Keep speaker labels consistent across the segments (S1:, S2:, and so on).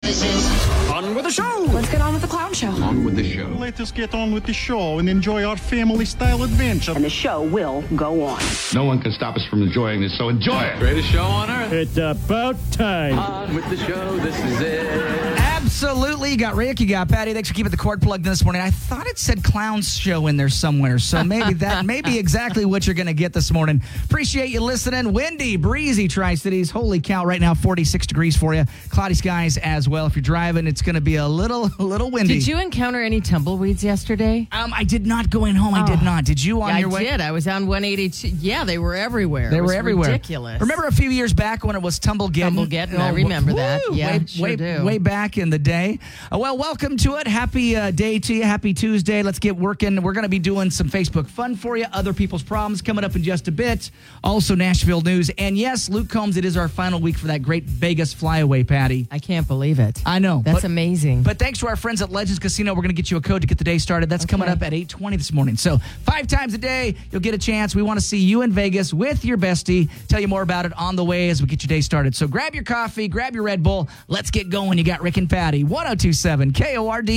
S1: On with the show.
S2: Let's get on with the clown show.
S1: On with the show.
S3: Let us get on with the show and enjoy our family-style adventure.
S4: And the show will go on.
S1: No one can stop us from enjoying this, so enjoy it. Greatest show on earth.
S3: It's about time.
S1: On with the show. This is it.
S5: Absolutely. You got Rick, you got Patty. Thanks for keeping the cord plugged in this morning. I thought it said clown show in there somewhere, so maybe that may be exactly what you're going to get this morning. Appreciate you listening. Windy, breezy Tri-Cities. Holy cow, right now 46 degrees for you. Cloudy skies as well. If you're driving, it's going to be a little windy.
S6: Did you encounter any tumbleweeds yesterday?
S5: I did not going home. I did not. Did you on your way?
S6: I did. I was on 182. Yeah, they were everywhere.
S5: They were everywhere.
S6: Ridiculous.
S5: Remember a few years back when it was Tumblegeddon?
S6: Tumblegeddon, I remember that. Yeah,
S5: way back in the day. Well, welcome to it. Happy day to you. Happy Tuesday. Let's get working. We're going to be doing some Facebook fun for you. Other people's problems coming up in just a bit. Also Nashville news. And yes, Luke Combs, it is our final week for that great Vegas flyaway, Patty.
S6: I can't believe it.
S5: I know.
S6: That's amazing.
S5: But thanks to our friends at Legends Casino, we're going to get you a code to get the day started. That's coming up at 8:20 this morning. So 5 times a day, you'll get a chance. We want to see you in Vegas with your bestie. Tell you more about it on the way as we get your day started. So grab your coffee, grab your Red Bull. Let's get going. You got Rick and Patty, 1027 KORD.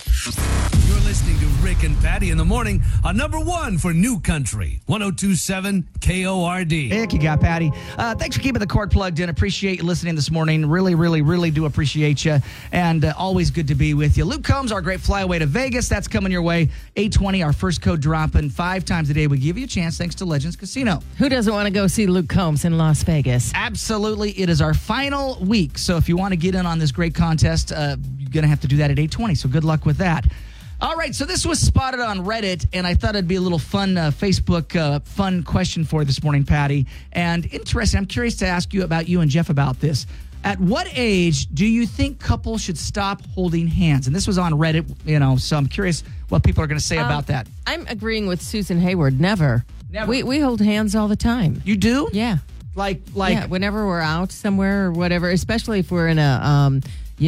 S7: You're listening to Rick and Patty in the morning on number one for New Country, 1027 KORD.
S5: Rick, you got Patty. Thanks for keeping the cord plugged in. Appreciate you listening this morning. Really, really, really do appreciate you. And always good to be with you. Luke Combs, our great flyaway to Vegas. That's coming your way. 8:20, our first code dropping 5 times a day. We give you a chance thanks to Legends Casino.
S6: Who doesn't want to go see Luke Combs in Las Vegas?
S5: Absolutely. It is our final week. So if you want to get in on this great contest, you're going to have to do that at 8:20. So good luck with that. All right, so this was spotted on Reddit, and I thought it'd be a little fun Facebook fun question for you this morning, Patty. And interesting, I'm curious to ask you about you and Jeff about this. At what age do you think couples should stop holding hands? And this was on Reddit, so I'm curious what people are going to say about that.
S6: I'm agreeing with Susan Hayward. Never. We hold hands all the time.
S5: You do?
S6: Yeah.
S5: Like
S6: yeah, whenever we're out somewhere or whatever, especially if we're in an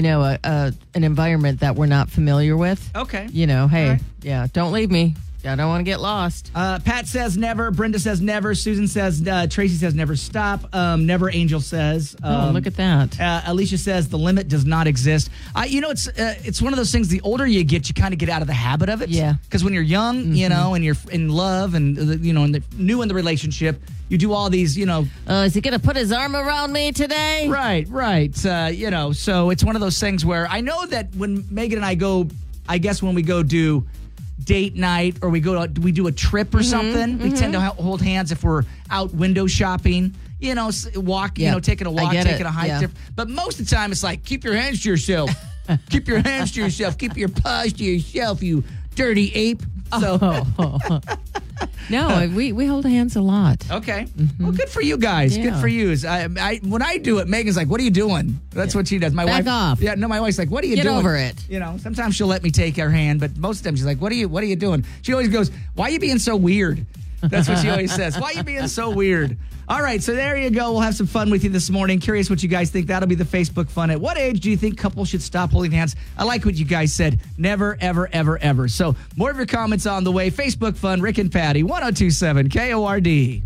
S6: environment that we're not familiar with.
S5: Okay.
S6: Hey,
S5: right.
S6: Yeah, don't leave me. I don't want to get lost.
S5: Pat says never. Brenda says never. Susan says, Tracy says never stop. Never Angel says.
S6: Look at that.
S5: Alicia says the limit does not exist. It's one of those things, the older you get, you kind of get out of the habit of it.
S6: Yeah.
S5: Because when you're young, and you're in love and, new in the relationship, you do all these,
S6: is he going to put his arm around me today?
S5: Right. So it's one of those things where I know that when Megan and I go, I guess when we go do date night or we do a trip or something, we tend to hold hands if we're out window shopping, taking a walk, taking a hike.
S6: Yeah.
S5: But most of the time it's like, keep your hands to yourself. Keep your hands to yourself. Keep your paws to yourself, you dirty ape. So
S6: No, we hold hands a lot.
S5: Okay. Well, good for you guys.
S6: Yeah.
S5: Good for you. When I do it, Megan's like, what are you doing? That's what she does. My
S6: Back
S5: wife.
S6: off.
S5: Yeah, no, my wife's like, what are you doing?
S6: Get over it.
S5: Sometimes she'll let me take her hand, but most of the time she's like, what are you doing? She always goes, why are you being so weird? That's what she always says. Why are you being so weird? All right, so there you go. We'll have some fun with you this morning. Curious what you guys think. That'll be the Facebook fun. At what age do you think couples should stop holding hands? I like what you guys said. Never, ever, ever, ever. So more of your comments on the way. Facebook fun, Rick and Patty, 1027 KORD.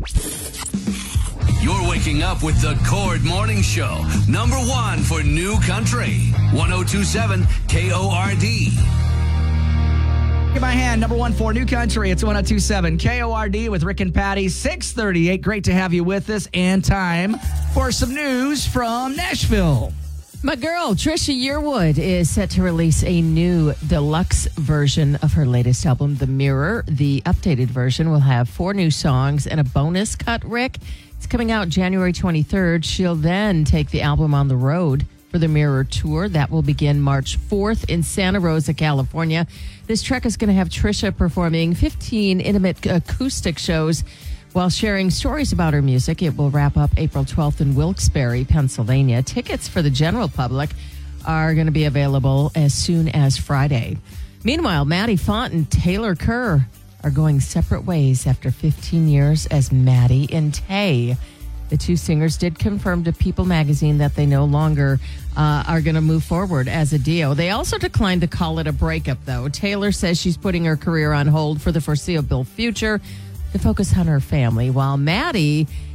S7: You're waking up with the Cord Morning Show, number one for New Country, 1027 KORD.
S5: Give my hand, number one for New Country. It's 1027 KORD with Rick and Patty, 638. Great to have you with us. And time for some news from Nashville.
S6: My girl, Trisha Yearwood, is set to release a new deluxe version of her latest album, The Mirror. The updated version will have 4 new songs and a bonus cut, Rick. It's coming out January 23rd. She'll then take the album on the road for the Mirror Tour. That will begin March 4th in Santa Rosa, California. This trek is going to have Trisha performing 15 intimate acoustic shows while sharing stories about her music. It will wrap up April 12th in Wilkes-Barre, Pennsylvania. Tickets for the general public are going to be available as soon as Friday. Meanwhile, Maddie Font and Taylor Kerr are going separate ways after 15 years as Maddie and Tay. The two singers did confirm to People magazine that they no longer are going to move forward as a duo. They also declined to call it a breakup, though. Taylor says she's putting her career on hold for the foreseeable future to focus on her family, while Maddie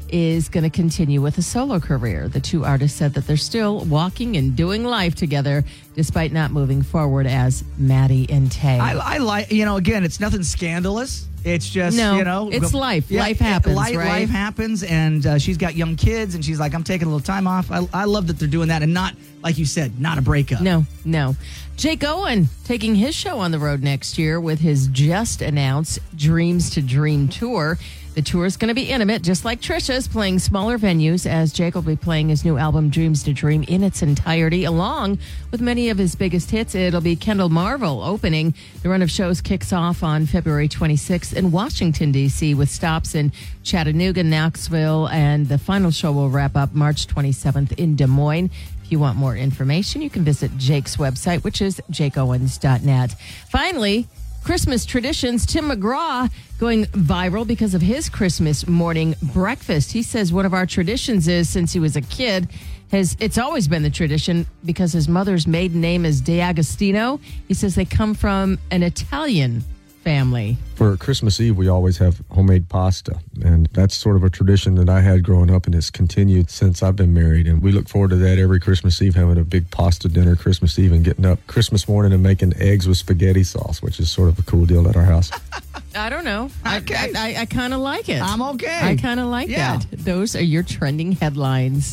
S6: is going to continue with a solo career. The two artists said that they're still walking and doing life together despite not moving forward as Maddie and Tay.
S5: I like, again, it's nothing scandalous. It's just,
S6: it's life. Life happens, right?
S5: Life happens, and she's got young kids, and she's like, I'm taking a little time off. I love that they're doing that, and not, like you said, not a breakup.
S6: No. Jake Owen taking his show on the road next year with his just announced Dreams to Dream tour. The tour is going to be intimate, just like Trisha's, playing smaller venues, as Jake will be playing his new album, Dreams to Dream, in its entirety, along with many of his biggest hits. It'll be Kendall Marvel opening. The run of shows kicks off on February 26th in Washington, D.C., with stops in Chattanooga, Knoxville, and the final show will wrap up March 27th in Des Moines. If you want more information, you can visit Jake's website, which is jakeowens.net. Finally, Christmas traditions. Tim McGraw going viral because of his Christmas morning breakfast. He says one of our traditions is, since he was a kid, it's always been the tradition because his mother's maiden name is D'Agostino. He says they come from an Italian family.
S2: For Christmas Eve, we always have homemade pasta, and that's sort of a tradition that I had growing up, and it's continued since I've been married. And we look forward to that every Christmas Eve, having a big pasta dinner Christmas Eve and getting up Christmas morning and making eggs with spaghetti sauce, which is sort of a cool deal at our house.
S6: I don't know.
S5: Okay.
S6: I kind of like it.
S5: I'm okay.
S6: I kind of like that. Those are your trending headlines.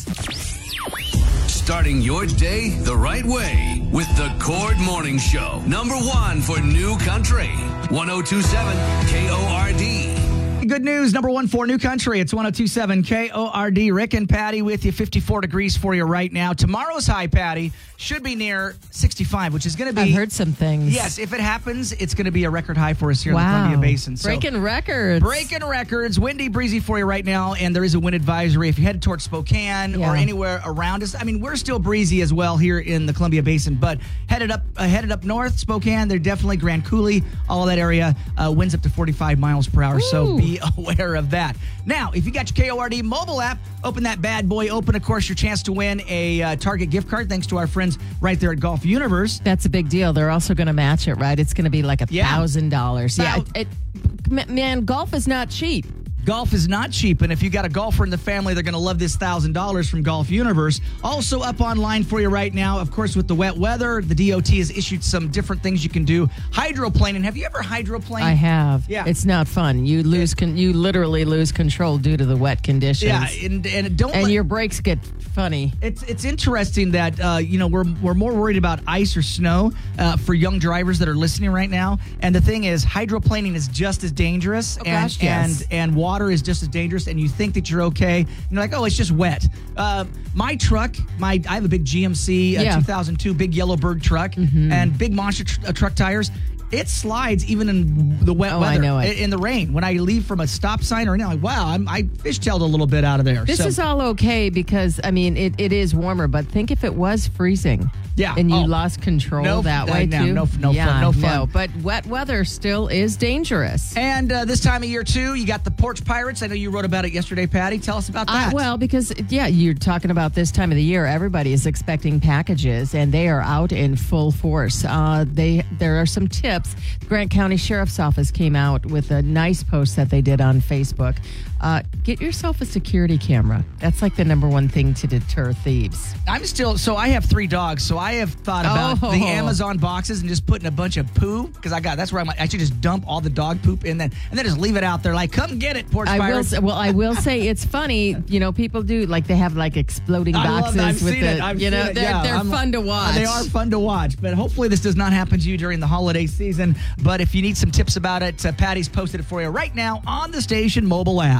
S7: Starting your day the right way with the Cord Morning Show. Number 1 for New Country. 1027 KORD.
S5: Good news, number 1 for New Country. It's 1027 KORD. Rick and Patty with you, 54 degrees for you right now. Tomorrow's high, Patty, should be near 65, which is going to be...
S6: I've heard some things.
S5: Yes, if it happens, it's going to be a record high for us here in the Columbia Basin. So,
S6: breaking records.
S5: Breaking records. Windy, breezy for you right now, and there is a wind advisory if you head towards Spokane or anywhere around us. I mean, we're still breezy as well here in the Columbia Basin, but headed up north, Spokane, they're definitely Grand Coulee, all that area, winds up to 45 miles per hour, so be aware of that. Now, if you got your KORD mobile app, open that bad boy open. Of course, your chance to win a Target gift card, thanks to our friends right there at Golf Universe.
S6: That's a big deal. They're also going to match it, right? It's going to be like $1,000. Yeah, man, golf is not cheap.
S5: Golf is not cheap, and if you got a golfer in the family, they're going to love this $1,000 from Golf Universe. Also up online for you right now, of course, with the wet weather, the DOT has issued some different things you can do. Hydroplaning. Have you ever hydroplaned?
S6: I have.
S5: Yeah.
S6: It's not fun. You literally lose control due to the wet conditions.
S5: Yeah, and
S6: your brakes get funny.
S5: It's interesting that we're more worried about ice or snow for young drivers that are listening right now. And the thing is, hydroplaning is just as dangerous, and water is just as dangerous. And you think that you're okay. And you're like, oh, it's just wet. My truck, I have a big GMC 2002 big Yellowbird truck and big monster truck tires. It slides even in the wet weather.
S6: I know it.
S5: In the rain. When I leave from a stop sign or anything, like, wow, I fishtailed a little bit out of there.
S6: This is all okay because, I mean, it is warmer, but think if it was freezing.
S5: Yeah.
S6: And you lost control that way, too.
S5: No fun.
S6: No, but wet weather still is dangerous.
S5: And this time of year, too, you got the Porch Pirates. I know you wrote about it yesterday, Patty. Tell us about that.
S6: Well, because, you're talking about this time of the year. Everybody is expecting packages, and they are out in full force. There are some tips. The Grant County Sheriff's Office came out with a nice post that they did on Facebook. Get yourself a security camera. That's like the number one thing to deter thieves.
S5: I have 3 dogs, so I have thought about the Amazon boxes and just putting a bunch of poo, because that's where I should just dump all the dog poop in and then just leave it out there. Like, come get it, Porch Pirates.
S6: I will say it's funny. People do, like, they have like exploding boxes.
S5: I've seen it.
S6: They're fun to watch.
S5: They are fun to watch, but hopefully this does not happen to you during the holiday season. But if you need some tips about it, Patty's posted it for you right now on the station mobile app.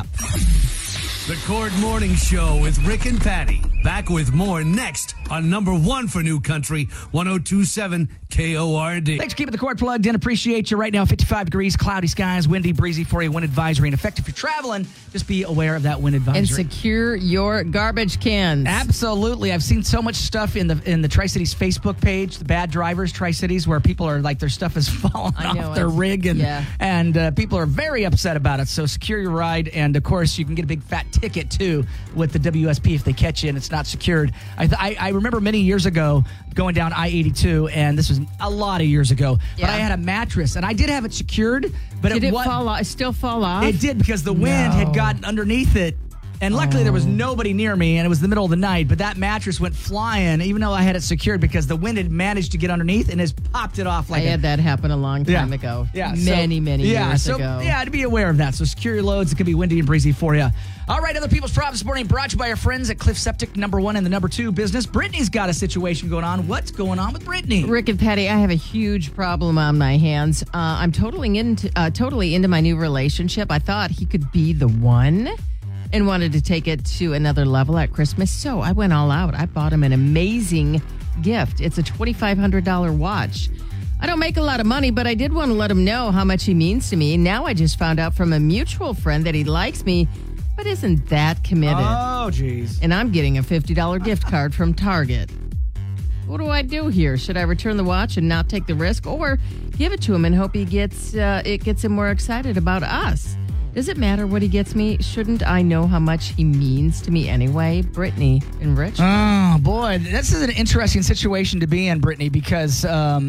S7: The Cord Morning Show with Rick and Patty. Back with more next on number 1 for New Country, 1027 KORD.
S5: Thanks for keeping the cord plugged in. Appreciate you. Right now, 55 degrees, cloudy skies, windy, breezy for you. Wind advisory in effect. If you're traveling, just be aware of that wind advisory.
S6: And secure your garbage cans.
S5: Absolutely. I've seen so much stuff in the Tri-Cities Facebook page, the Bad Drivers Tri-Cities, where people are like, their stuff is falling off their rig, and people are very upset about it. So secure your ride, and of course, you can get a big fat ticket too with the WSP if they catch you and it's not secured. I remember many years ago going down I-82, and this was a lot of years ago, but I had a mattress, and I did have it secured, but
S6: did it fall off? Still fall off?
S5: It did, because the wind had gotten underneath it And luckily there was nobody near me, and it was the middle of the night, but that mattress went flying, even though I had it secured, because the wind had managed to get underneath and has popped it off.
S6: I had that happen a long time ago.
S5: Yeah.
S6: Many years ago.
S5: Yeah, to be aware of that. So secure your loads. It can be windy and breezy for you. All right, other people's problems this morning brought to you by our friends at Cliff Septic, #1 and the #2 business. Brittany's got a situation going on. What's going on with Brittany?
S6: Rick and Patty, I have a huge problem on my hands. I'm totally into my new relationship. I thought he could be the one and wanted to take it to another level at Christmas. So I went all out. I bought him an amazing gift. It's a $2,500 watch. I don't make a lot of money, but I did want to let him know how much he means to me. Now I just found out from a mutual friend that he likes me, but isn't that committed.
S5: Oh, geez.
S6: And I'm getting a $50 gift card from Target. What do I do here? Should I return the watch and not take the risk, or give it to him and hope he gets him more excited about us? Does it matter what he gets me? Shouldn't I know how much he means to me anyway? Brittany and Rich.
S5: Oh, boy. This is an interesting situation to be in, Brittany, because,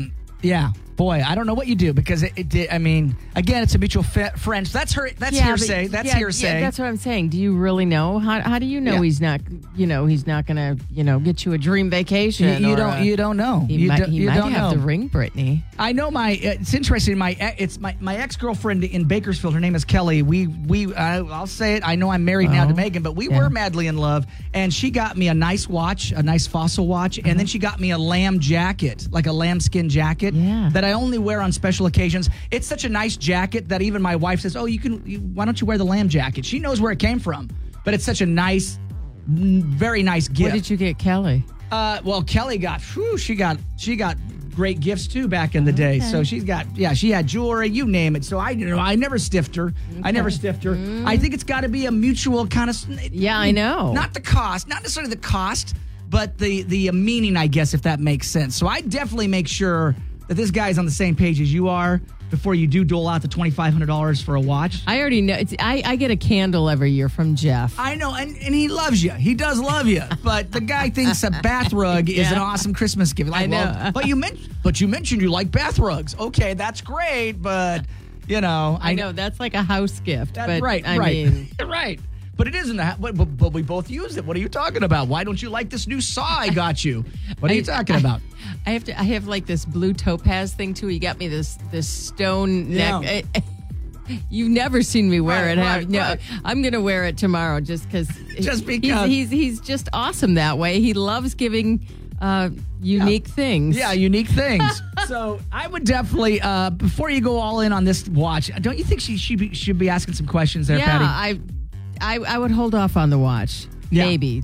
S5: boy, I don't know what you do, because again, it's a mutual friend. So that's hearsay. That's hearsay.
S6: Yeah, that's what I'm saying. Do you really know? How do you know he's not going to, get you a dream vacation?
S5: You don't know.
S6: He might have the ring, Brittany.
S5: I know it's interesting. My ex-girlfriend in Bakersfield, her name is Kelly. I'll say it. I know I'm married now to Megan, but we were madly in love, and she got me a nice watch, a nice Fossil watch, and then she got me a lamb jacket, like a lambskin jacket that I only wear on special occasions. It's such a nice jacket that even my wife says, "Oh, why don't you wear the lamb jacket?" She knows where it came from, but it's such a nice, very nice gift.
S6: What did you get, Kelly?
S5: Well, Kelly she got great gifts too back in the day. So she had jewelry, you name it. So I never stiffed her. Okay. I think it's got to be a mutual kind of.
S6: Yeah, I know.
S5: Not necessarily the cost, but the meaning, I guess, if that makes sense. So I definitely make sure that this guy's on the same page as you are before you do dole out the $2,500 for a watch.
S6: I already know. I get a candle every year from Jeff.
S5: I know, and he loves you. He does love you. But the guy thinks a bath rug is an awesome Christmas gift. Like, I know. Well, but you mentioned you like bath rugs. Okay, that's great, but, I
S6: know, that's like a house gift.
S5: But
S6: right.
S5: Right. But it isn't but we both use it. What are you talking about? Why don't you like this new saw I got you? What are you talking about?
S6: I have like this blue topaz thing too. You got me this stone neck. You've never seen me wear it. Right. I'm going to wear it tomorrow just because he's just awesome that way. He loves giving unique things.
S5: Yeah, unique things. So I would definitely, before you go all in on this watch, don't you think she should be asking some questions there, Patty?
S6: I would hold off on the watch.
S5: Yeah.
S6: Maybe.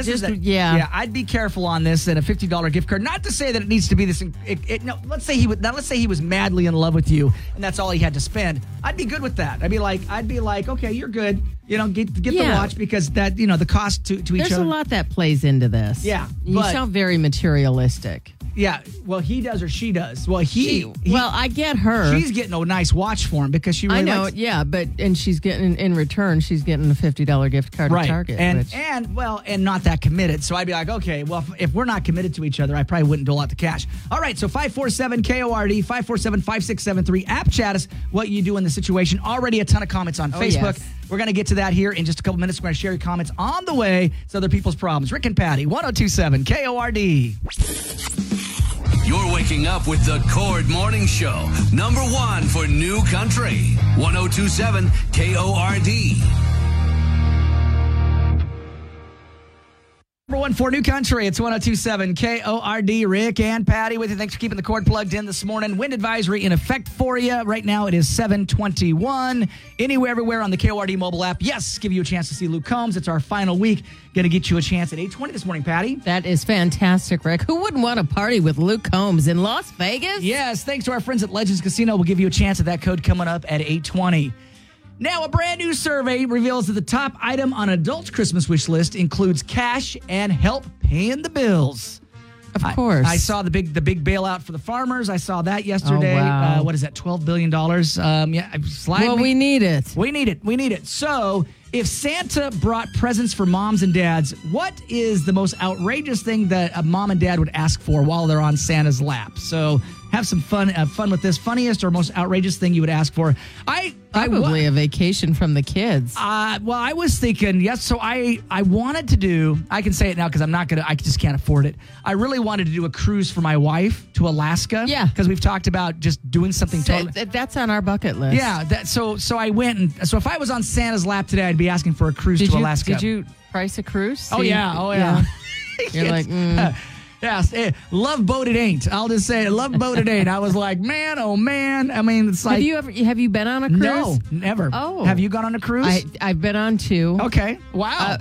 S5: I'd be careful on this and a $50 gift card. Not to say that it needs to be this. Let's say he was madly in love with you and that's all he had to spend. I'd be good with that. I'd be like, okay, you're good. Get the watch because that the cost to each other.
S6: There's a lot that plays into this.
S5: Yeah,
S6: you sound very materialistic.
S5: Yeah, well, he does or she does. Well,
S6: well, I get her.
S5: She's getting a nice watch for him because she really likes.
S6: And she's getting in return. She's getting a $50 gift card at Target,
S5: and not that committed. So I'd be like, okay, well, if we're not committed to each other, I probably wouldn't dole out the cash. All right, so 547-KORD, 547-5673. App chat us what you do in the situation. Already a ton of comments on Facebook. Yes. We're going to get to that here in just a couple minutes. We're going to share your comments on the way. It's other people's problems. Rick and Patty, 102.7 KORD.
S7: You're waking up with the Cord Morning Show. #1 for New Country. 102.7 KORD.
S5: #1 for New Country. It's 102.7 KORD. Rick and Patty with you. Thanks for keeping the cord plugged in this morning. Wind advisory in effect for you. Right now it is 7:21. Anywhere, everywhere on the KORD mobile app. Yes, give you a chance to see Luke Combs. It's our final week. Going to get you a chance at 8:20 this morning, Patty.
S6: That is fantastic, Rick. Who wouldn't want to party with Luke Combs in Las Vegas?
S5: Yes, thanks to our friends at Legends Casino. We'll give you a chance at that code coming up at 8:20. Now, a brand new survey reveals that the top item on adults' Christmas wish list includes cash and help paying the bills.
S6: Of course.
S5: I saw the big bailout for the farmers. I saw that yesterday.
S6: Oh, wow.
S5: What is that, $12 billion?
S6: We need it.
S5: We need it. So, if Santa brought presents for moms and dads, what is the most outrageous thing that a mom and dad would ask for while they're on Santa's lap? So, have some fun with this. Funniest or most outrageous thing you would ask for?
S6: Probably a vacation from the kids.
S5: Well, I was thinking, yes. So I wanted to do, I can say it now because I just can't afford it. I really wanted to do a cruise for my wife to Alaska.
S6: Yeah.
S5: Because we've talked about just doing something totally.
S6: That's on our bucket list.
S5: Yeah. So I went and, so if I was on Santa's lap today, I'd be asking for a cruise to Alaska.
S6: Did you price a cruise?
S5: Oh, yeah.
S6: You're like,
S5: Yes, love boat it ain't. I'll just say it, love boat it ain't. I was like, man, oh man. I mean, it's like.
S6: Have you been on a cruise?
S5: No, never.
S6: Oh.
S5: Have you gone on a cruise?
S6: I've been on 2.
S5: Okay. Wow.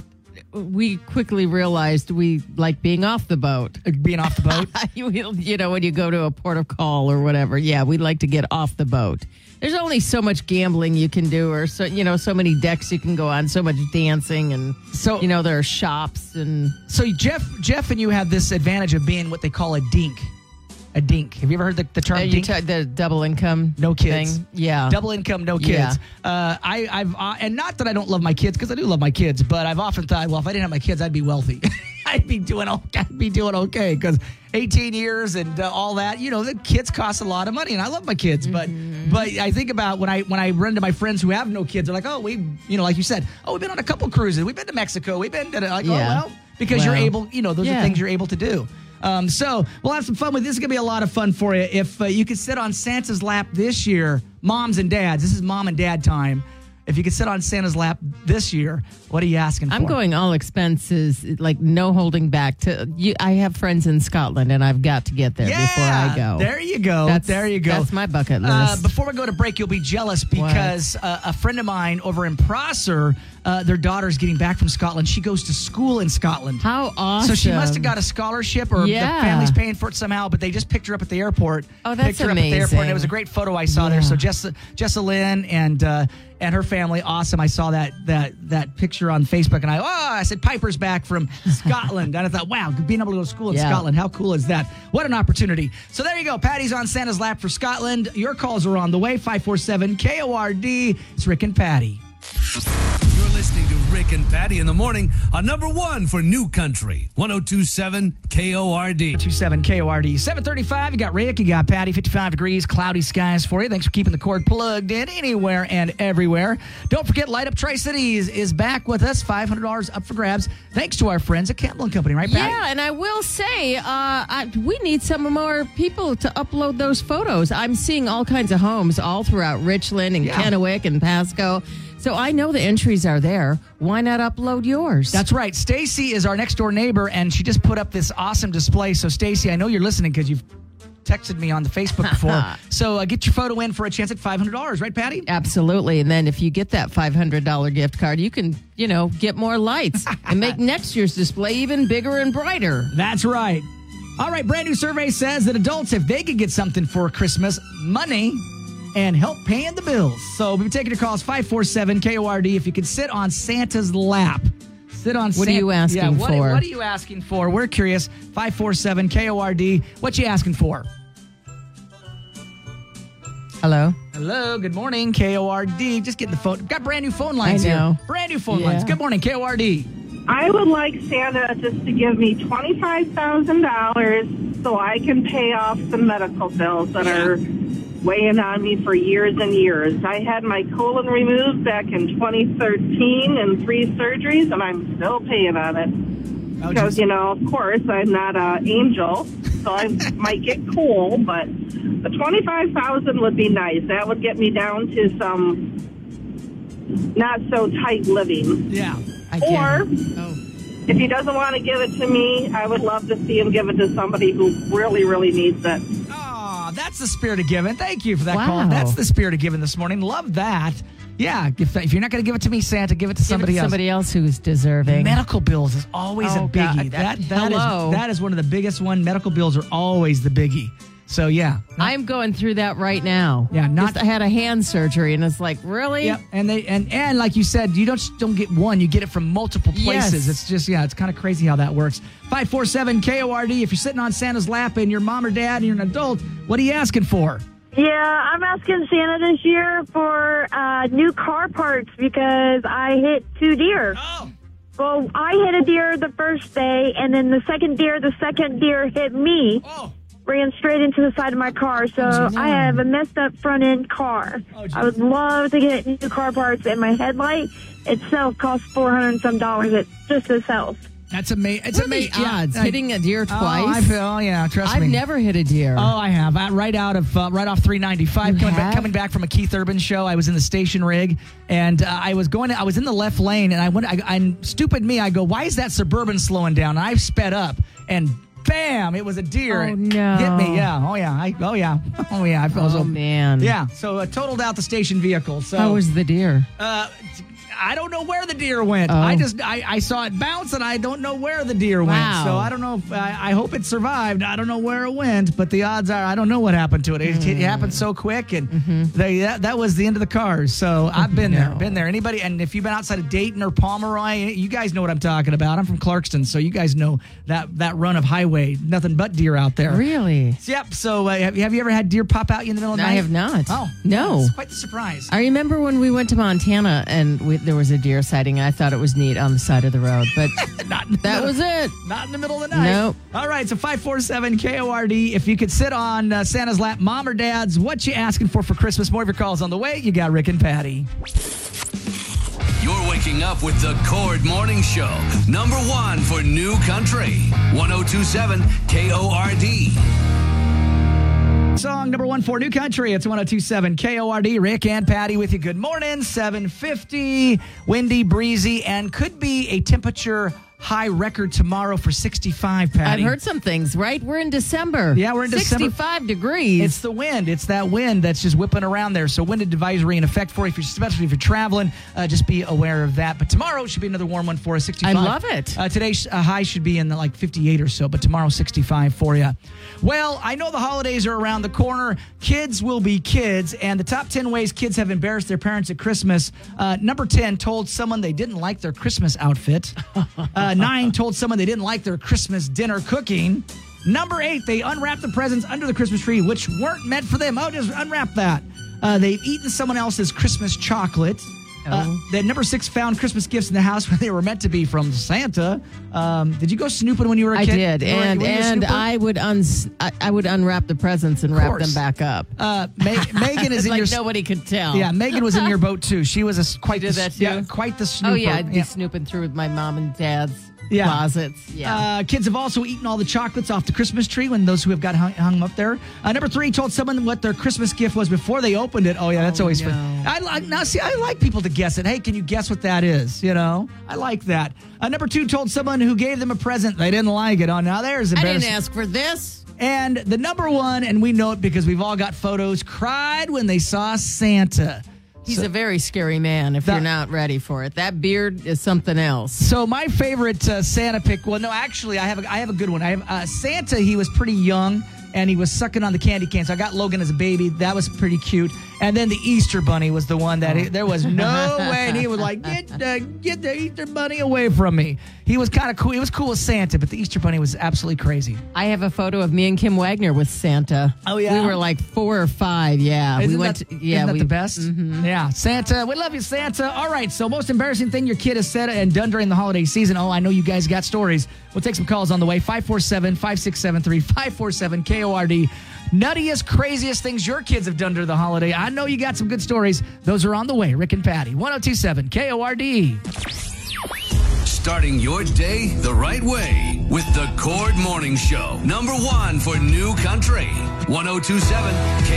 S6: We quickly realized we like being off the boat.
S5: Being off the boat?
S6: You know, when you go to a port of call or whatever. Yeah, we like to get off the boat. There's only so much gambling you can do, or so many decks you can go on, so much dancing, and there are shops and. So
S5: Jeff and you have this advantage of being what they call a dink. A dink. Have you ever heard the term dink?
S6: The double income,
S5: no kids.
S6: Thing? Yeah,
S5: double income, no kids.
S6: Yeah.
S5: I've and not that I don't love my kids, because I do love my kids, but I've often thought, well, if I didn't have my kids, I'd be wealthy. I'd be doing okay, because 18 years and all that. The kids cost a lot of money, and I love my kids, but I think about when I run into my friends who have no kids, they're like, oh, like you said, we've been on a couple cruises, we've been to Mexico, we've been to because you're able, those are things you're able to do. So we'll have some fun with this. Is going to be a lot of fun for you. If you could sit on Santa's lap this year, moms and dads, this is mom and dad time. If you could sit on Santa's lap this year, what are you asking for?
S6: I'm going all expenses, like no holding back. I have friends in Scotland, and I've got to get there before I go.
S5: There you go. That's
S6: my bucket list.
S5: Before we go to break, you'll be jealous because a friend of mine over in Prosser, their daughter's getting back from Scotland. She goes to school in Scotland.
S6: How awesome.
S5: So she must have got a scholarship, or the family's paying for it somehow, but they just picked her up at the airport.
S6: Oh, that's amazing.
S5: Picked her up at the airport, and it was a great photo I saw there. So Jessa Lynn and her family, awesome. I saw that picture on Facebook, and I said Piper's back from Scotland. And I thought, wow, being able to go to school in Scotland, how cool is that? What an opportunity. So there you go. Patty's on Santa's lap for Scotland. Your calls are on the way. 547-KORD. It's Rick and Patty.
S7: You're listening to Rick and Patty in the morning on number 1 for New Country, 102.7 KORD.
S5: 102.7 KORD. 7:35. You got Rick, you got Patty. 55 degrees, cloudy skies for you. Thanks for keeping the cord plugged in anywhere and everywhere. Don't forget, Light Up Tri-Cities is back with us. $500 up for grabs. Thanks to our friends at Campbell & Company, right, Patty?
S6: Yeah, and I will say, we need some more people to upload those photos. I'm seeing all kinds of homes all throughout Richland and Kennewick and Pasco. So I know the entries are there. Why not upload yours?
S5: That's right. Stacy is our next door neighbor, and she just put up this awesome display. So, Stacy, I know you're listening because you've texted me on the Facebook before. So get your photo in for a chance at $500, right, Patty?
S6: Absolutely. And then if you get that $500 gift card, you can, get more lights and make next year's display even bigger and brighter.
S5: That's right. All right. Brand new survey says that adults, if they could get something for Christmas, money and help paying the bills. So we'll be taking your calls, 547-KORD. If you could sit on Santa's lap.
S6: What are you asking for?
S5: What are you asking for? We're curious. 547-KORD. What you asking for?
S6: Hello.
S5: Hello. Good morning, KORD. Just getting the phone. Got brand new phone lines here. Brand new phone lines. Good morning, KORD.
S8: I would like Santa just to give me $25,000 so I can pay off the medical bills that are weighing on me for years and years. I had my colon removed back in 2013 and 3 surgeries, and I'm still paying on it. Because, of course, I'm not an angel, so I might get cool, but the $25,000 would be nice. That would get me down to some not so tight living.
S5: Yeah.
S8: Or if he doesn't want to give it to me, I would love to see him give it to somebody who really, really needs it.
S5: That's the spirit of giving. Thank you for that call. That's the spirit of giving this morning. Love that. Yeah, if you're not going to give it to me, Santa, give it to somebody else.
S6: Somebody else who's deserving.
S5: Medical bills is always a biggie. That is one of the biggest one. Medical bills are always the biggie. So, yeah.
S6: I'm going through that right now.
S5: Yeah,
S6: I had a hand surgery, and it's like, really?
S5: Yep. And like you said, you don't get one. You get it from multiple places. It's just, it's kind of crazy how that works. 547-KORD. If you're sitting on Santa's lap and you're mom or dad and you're an adult, what are you asking for?
S9: Yeah, I'm asking Santa this year for new car parts because I hit 2 deer.
S5: Oh.
S9: Well, I hit a deer the first day, and then the second deer hit me.
S5: Oh.
S9: ran straight into the side of my car. So I have a messed up front end car. I would love to get new car parts, and my headlight itself costs $400 and some. It's just itself.
S5: That's amazing. It's
S6: What are the odds? Hitting a deer twice?
S5: Trust
S6: I've
S5: me.
S6: never hit a deer.
S5: Oh, I have. Right off 395. Coming back from a Keith Urban show, I was in the station rig, and I was in the left lane, and I stupid me, I go, why is that Suburban slowing down? And I sped up, and bam, it was a deer.
S6: Oh, no.
S5: Hit me, yeah. Oh, yeah. I felt so.
S6: Oh, man.
S5: Yeah, so totaled out the station vehicle. So
S6: How was the deer?
S5: I don't know where the deer went.
S6: Oh.
S5: I saw it bounce, and I don't know where the deer went.
S6: Wow.
S5: So I don't know. I hope it survived. I don't know where it went, but the odds are I don't know what happened to it. It happened so quick, and that was the end of the cars. So I've been there. Anybody, and if you've been outside of Dayton or Pomeroy, you guys know what I'm talking about. I'm from Clarkston, so you guys know that run of highway. Nothing but deer out there.
S6: Really?
S5: Yep. So have you ever had deer pop out you in the middle of the night?
S6: I have not.
S5: Oh.
S6: No.
S5: It's quite the surprise.
S6: I remember when we went to Montana and there was a deer sighting. I thought it was neat on the side of the road, but that was it.
S5: Not in the middle of the night.
S6: Nope.
S5: All right, so 547 KORD. If you could sit on Santa's lap, mom or dad's, what you asking for Christmas? More of your calls on the way. You got Rick and Patty.
S7: You're waking up with the Cord Morning Show. Number 1 for New Country. 1027 KORD.
S5: Song number 1 for New Country. It's 1027 KORD. Rick and Patty with you. Good morning. 750, windy, breezy, and could be a temperature high record tomorrow for 65, Patty.
S6: I've heard some things, right? We're in December.
S5: Yeah, we're in December.
S6: 65 degrees.
S5: It's the wind. It's that wind that's just whipping around there. So wind advisory in effect for you, especially if you're traveling. Just be aware of that. But tomorrow should be another warm one for us, 65.
S6: I love it.
S5: Today's high should be in the 58 or so, but tomorrow 65 for you. Well, I know the holidays are around the corner. Kids will be kids, and the top 10 ways kids have embarrassed their parents at Christmas. Number 10, told someone they didn't like their Christmas outfit. 9, told someone they didn't like their Christmas dinner cooking. Number 8, they unwrapped the presents under the Christmas tree, which weren't meant for them. Oh, just unwrap that. They've eaten someone else's Christmas chocolate. Then number 6, found Christmas gifts in the house where they were meant to be from Santa. Did you go snooping when you were a kid?
S6: I did, and I would unwrap the presents and wrap them back up.
S5: Megan is in
S6: like
S5: your
S6: nobody could tell.
S5: Yeah, Megan was in your boat too. She was quite
S6: did that too?
S5: Yeah, quite the snooper.
S6: Oh yeah, I'd be snooping through with my mom and dad's closets. Yeah.
S5: Kids have also eaten all the chocolates off the Christmas tree when those who have got hung up there. Number 3, told someone what their Christmas gift was before they opened it. Oh yeah, that's always fun. I like people to guess it. Hey, can you guess what that is? You know, I like that. Number 2, told someone who gave them a present they didn't like it. Oh, now there's embarrassing.
S6: I didn't ask for this.
S5: And the number 1, and we know it because we've all got photos, cried when they saw Santa.
S6: He's a very scary man if you're not ready for it. That beard is something else.
S5: So my favorite Santa pick, well, no, actually, I have a good one. I have Santa, he was pretty young, and he was sucking on the candy cane. So I got Logan as a baby. That was pretty cute. And then the Easter Bunny was the one that there was no way. And he was like, get the Easter Bunny away from me. He was kind of cool. He was cool as Santa, but the Easter Bunny was absolutely crazy.
S6: I have a photo of me and Kim Wagner with Santa.
S5: Oh, yeah?
S6: We were like 4 or 5, yeah.
S5: Isn't that the best?
S6: Mm-hmm.
S5: Yeah, Santa. We love you, Santa. All right, so most embarrassing thing your kid has said and done during the holiday season. Oh, I know you guys got stories. We'll take some calls on the way. 547-5673, 547 KORD. Nuttiest, craziest things your kids have done during the holiday. I know you got some good stories. Those are on the way. Rick and Patty, 1027 KORD.
S7: Starting your day the right way with the Cord Morning Show. Number 1 for New Country. 1027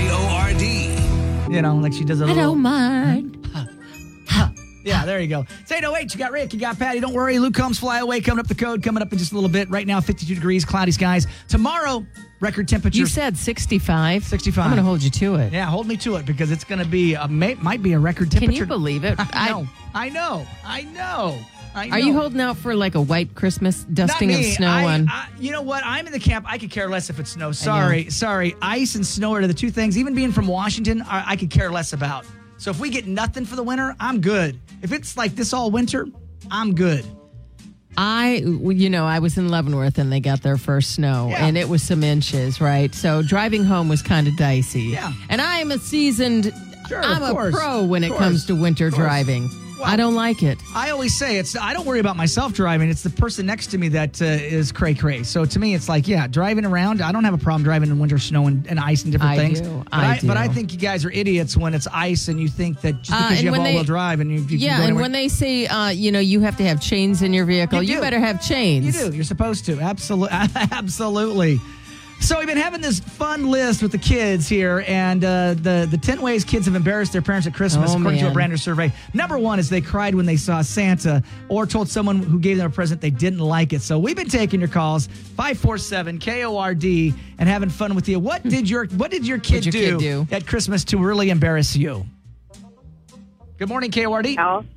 S7: KORD.
S5: You know, like she does a little...
S6: I don't mind.
S5: Yeah, there you go. It's 808. You got Rick, you got Patty. Don't worry. Luke Combs, Fly Away, coming up the code, coming up in just a little bit. Right now, 52 degrees, cloudy skies. Tomorrow, record temperature.
S6: You said 65.
S5: 65.
S6: I'm going to hold you to it.
S5: Yeah, hold me to it because it's going to be, might be a record temperature.
S6: Can you believe it?
S5: I know.
S6: Are you holding out for like a white Christmas dusting of snow
S5: you know what? I'm in the camp. I could care less if it snows. Sorry. Ice and snow are the two things. Even being from Washington, I could care less about. So if we get nothing for the winter, I'm good. If it's like this all winter, I'm good.
S6: I was in Leavenworth and they got their first snow and it was some inches, right? So driving home was kind of dicey.
S5: Yeah.
S6: And I am a seasoned, I'm a pro when it comes to winter driving. I don't like it.
S5: I always say I don't worry about myself driving. It's the person next to me that is cray-cray. So to me, it's like, driving around, I don't have a problem driving in winter, snow, and ice and different things.
S6: I do.
S5: But I think you guys are idiots when it's ice and you think that just because you have all-wheel drive and you can go anywhere.
S6: When they say, you have to have chains in your vehicle, you better have chains.
S5: You do. You're supposed to. Absolutely. So we've been having this fun list with the kids here, and the 10 ways kids have embarrassed their parents at Christmas, according to a brand new survey. Number one is they cried when they saw Santa or told someone who gave them a present they didn't like it. So we've been taking your calls, 547-KORD, and having fun with you. What did your kid do at Christmas to really embarrass you? Good morning, KORD.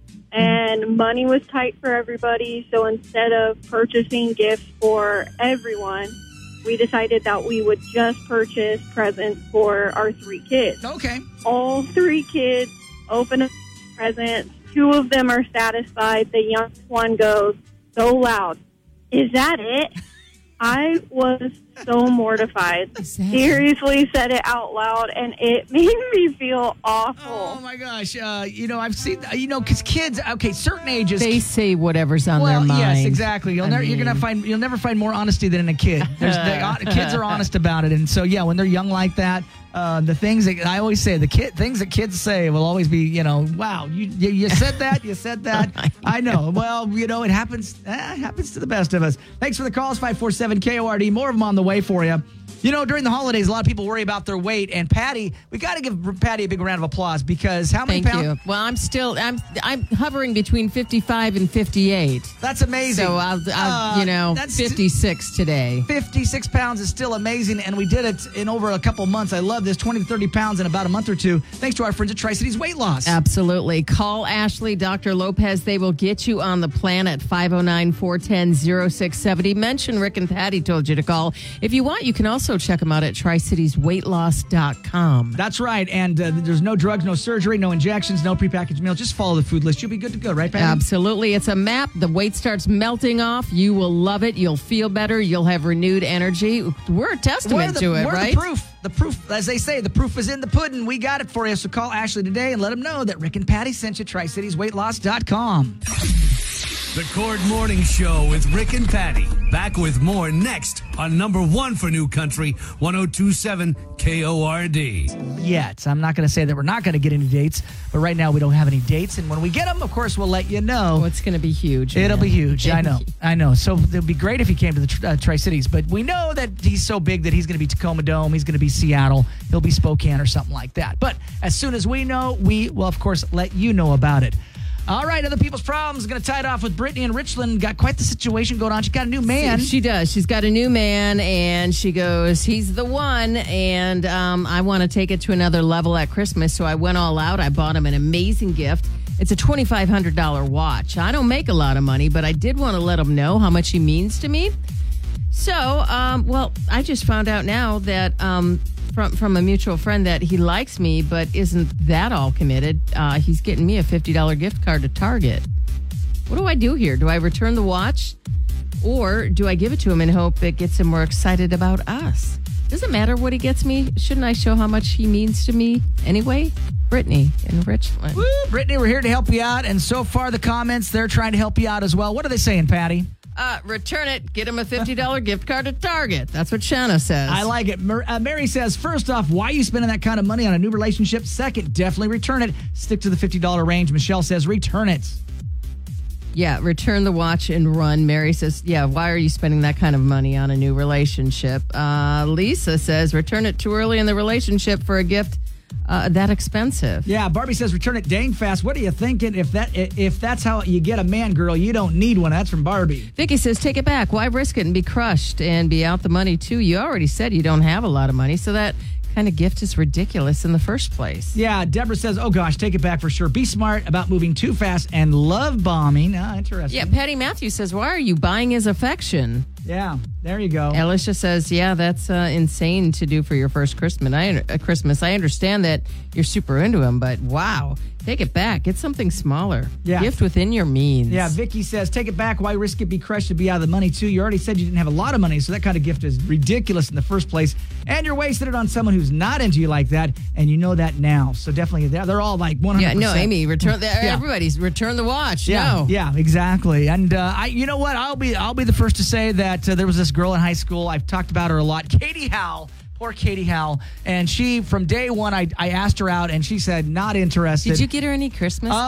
S10: And money was tight for everybody, so instead of purchasing gifts for everyone, we decided that we would just purchase presents for our 3 kids.
S5: Okay.
S10: All 3 kids open up presents. 2 of them are satisfied. The youngest one goes so loud, "Is that it?" I was so mortified. Seriously said it out loud, and it made me feel awful.
S5: Oh, my gosh. I've seen, because kids, certain ages.
S6: They say whatever's on their mind.
S5: Yes, exactly. You'll never find more honesty than in a kid. Kids are honest about it. And so, when they're young like that, the things that I always say, things that kids say will always be, wow, you said that, you said that. I know. Well, it happens. It happens to the best of us. Thanks for the calls, 547-KORD. More of them on the way for you. During the holidays, a lot of people worry about their weight. And Patty, we got to give Patty a big round of applause because how many pounds?
S6: Thank you. Well, I'm hovering between 55 and 58.
S5: That's amazing.
S6: So that's 56 today.
S5: 56 pounds is still amazing, and we did it in over a couple months. I love this, 20 to 30 pounds in about a month or two, thanks to our friends at Tri-Cities Weight Loss.
S6: Absolutely. Call Ashley, Dr. Lopez. They will get you on the plan at 509-410-0670. Mention Rick and Patty told you to call. If you want, you can also check them out at TriCitiesWeightLoss.com.
S5: That's right. And there's no drugs, no surgery, no injections, no prepackaged meals. Just follow the food list. You'll be good to go, right, Patty?
S6: Absolutely. It's a map. The weight starts melting off. You will love it. You'll feel better. You'll have renewed energy. We're a testament to it, right?
S5: The proof, as they say, the proof is in the pudding. We got it for you. So call Ashley today and let them know that Rick and Patty sent you. TriCitiesWeightLoss.com.
S7: The Cord Morning Show with Rick and Patty. Back with more next on number 1 for New Country, 102.7 KORD.
S5: Yet. I'm not going to say that we're not going to get any dates, but right now we don't have any dates. And when we get them, of course, we'll let you know.
S6: Oh, it's going to be huge.
S5: It'll be huge. I know. So it would be great if he came to the Tri-Cities, but we know that he's so big that he's going to be Tacoma Dome. He's going to be Seattle. He'll be Spokane or something like that. But as soon as we know, we will, of course, let you know about it. All right, other people's problems. Going to tie it off with Brittany in Richland. Got quite the situation going on. She got a new man.
S6: She does. She's got a new man, and she goes, he's the one, and I want to take it to another level at Christmas, so I went all out. I bought him an amazing gift. It's a $2,500 watch. I don't make a lot of money, but I did want to let him know how much he means to me. So, I just found out now that from a mutual friend that he likes me, but isn't that all committed. He's getting me a $50 gift card to Target. What do I do here? Do I return the watch, or do I give it to him and hope it gets him more excited about us? Does it matter what he gets me? Shouldn't I show how much he means to me anyway? Brittany in Richland.
S5: Woo, Brittany, we're here to help you out, and so far the comments, they're trying to help you out as well. What are they saying, Patty?
S6: Return it. Get him a $50 gift card to Target. That's what Shanna says.
S5: I like it. Mary says, first off, why are you spending that kind of money on a new relationship? Second, definitely return it. Stick to the $50 range. Michelle says, return it.
S6: Yeah, return the watch and run. Mary says, yeah, why are you spending that kind of money on a new relationship? Lisa says, return it too early in the relationship for a gift that expensive.
S5: Yeah, Barbie says return it dang fast. What are you thinking? If that's how you get a man, girl, you don't need one. That's from Barbie.
S6: Vicky says take it back. Why risk it and be crushed and be out the money too? You already said you don't have a lot of money, so that kind of gift is ridiculous in the first place.
S5: Yeah, Deborah says, oh gosh, take it back for sure. Be smart about moving too fast and love bombing. Interesting.
S6: Yeah, Patty Matthews says, why are you buying his affection?
S5: Yeah, there you go.
S6: Alicia says, yeah, that's insane to do for your first Christmas. I understand that you're super into him, but wow, take it back. Get something smaller.
S5: Yeah.
S6: Gift within your means.
S5: Yeah, Vicky says, take it back. Why risk it? Be crushed to be out of the money, too. You already said you didn't have a lot of money, so that kind of gift is ridiculous in the first place. And you're wasting it on someone who's not into you like that, and you know that now. So definitely, they're all like 100%.
S6: Yeah, no, Amy, everybody's return the watch.
S5: Yeah,
S6: No.
S5: yeah, exactly. And you know what? I'll be the first to say that there was this girl in high school. I've talked about her a lot. Katie Howell. Poor Katie Howell. And she, from day one, I asked her out, and she said, not interested.
S6: Did you get her any Christmas gifts?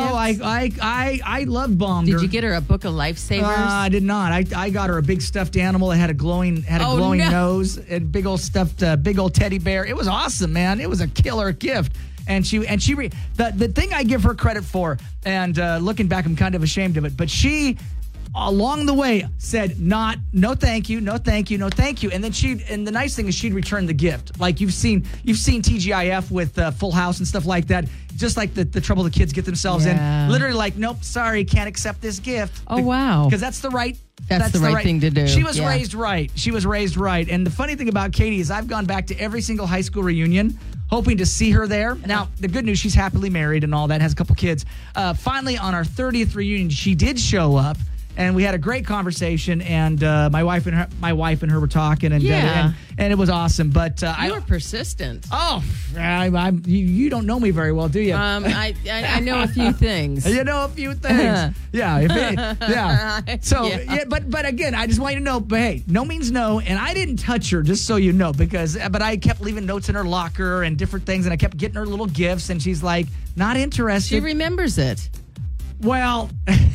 S5: I love bombed her.
S6: Did you get her a book of Lifesavers?
S5: I did not. I got her a big stuffed animal that had a glowing nose and big old stuffed big old teddy bear. It was awesome, man. It was a killer gift. And the thing I give her credit for, and looking back, I'm kind of ashamed of it, but she, along the way, said no thank you, no thank you, no thank you. And then the nice thing is she'd return the gift. Like you've seen TGIF with Full House and stuff like that. Just like the trouble the kids get themselves in. Literally like, nope, sorry, can't accept this gift.
S6: Oh, wow.
S5: Because that's the right
S6: thing to do.
S5: She was raised right. She was raised right. And the funny thing about Katie is I've gone back to every single high school reunion hoping to see her there. Now, the good news, she's happily married and all that, has a couple kids. Finally, on our 30th reunion, she did show up. And we had a great conversation, and my wife and her were talking, and it was awesome. But
S6: you were persistent.
S5: Oh, you don't know me very well, do you?
S6: I know a few things.
S5: You know a few things. Yeah. So, but again, I just want you to know. But hey, no means no, and I didn't touch her, just so you know, but I kept leaving notes in her locker and different things, and I kept getting her little gifts, and she's like, not interested.
S6: She remembers it.
S5: Well,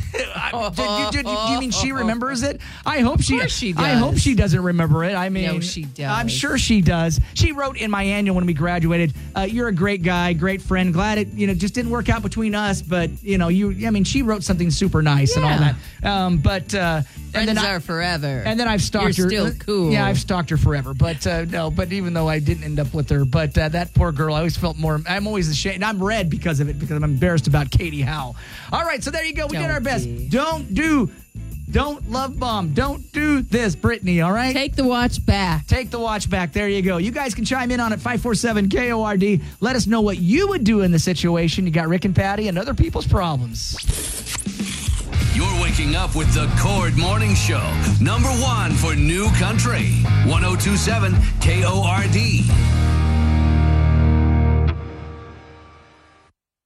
S5: do you mean she remembers it? I hope she
S6: does.
S5: I hope she doesn't remember it. I mean,
S6: no, she does.
S5: I'm sure she does. She wrote in my annual when we graduated, "You're a great guy, great friend. Glad it just didn't work out between us, but she wrote something super nice and all that.
S6: Friends are forever.
S5: And then I've stalked her.
S6: You're still cool.
S5: Yeah, I've stalked her forever. But but even though I didn't end up with her, but that poor girl, I always felt I'm always ashamed. I'm red because of it, because I'm embarrassed about Katie Howell. All right, so there you go. We did our best. Don't love bomb. Don't do this, Brittany, all right?
S6: Take the watch back.
S5: Take the watch back. There you go. You guys can chime in on it, 547-KORD. Let us know what you would do in the situation. You got Rick and Patty and other people's problems.
S7: You're waking up with the Cord Morning Show. #1 for New Country. 102.7 KORD.